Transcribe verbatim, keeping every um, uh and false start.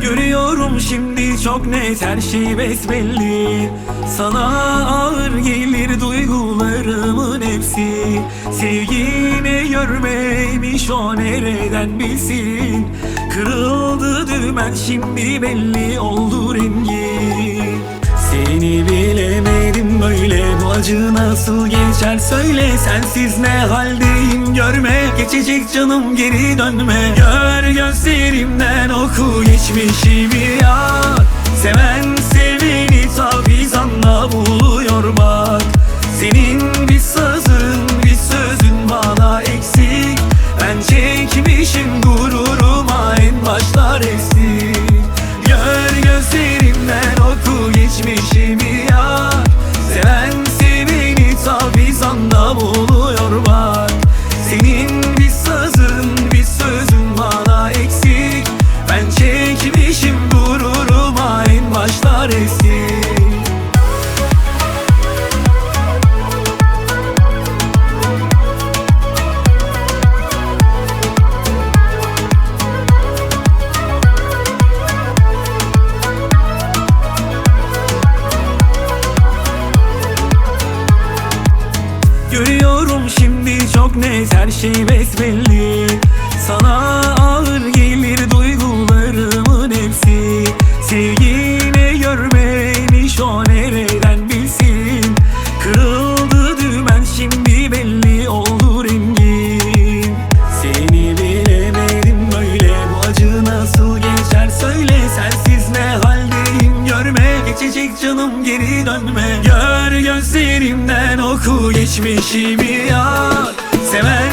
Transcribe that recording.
Görüyorum şimdi çok net, her şey besbelli. Sana ağır gelir duygularımın hepsi. Sevgini görmeymiş o nereden bilsin. Kırıldı dümen şimdi belli oldu rengi. Seni bilemedim böyle, bu acı nasıl geçer söyle. Sensiz ne haldeyim görme, geçecek canım geri dönme. Gör gözlerimden oku geçmişimi yar. Seven seveni tabi zanla buluyor bak. Senin bir sözün bir sözün bana eksik. Ben çekmişim gururuma en başlar eksik. Gör gözlerimden oku geçmişimi yar. Seven seveni tabi zanda buluyor bak. Senin bir sözün bir sözün bana eksik. Ben çekmişim gururuma en başlar eksik. Görüyorum şimdi çok net, her şey besbelli. Sana ağır gelir duygularımın hepsi. Sevgini görmemiş o nereden bilsin. Kırıldı dümen şimdi belli oldu rengin. Seni bilemedim böyle, bu acı nasıl geçer söyle. Sensiz ne haldeyim görme, geçecek canım geri dönme. Gör gözlerimden oku geçmişimi yar. Seven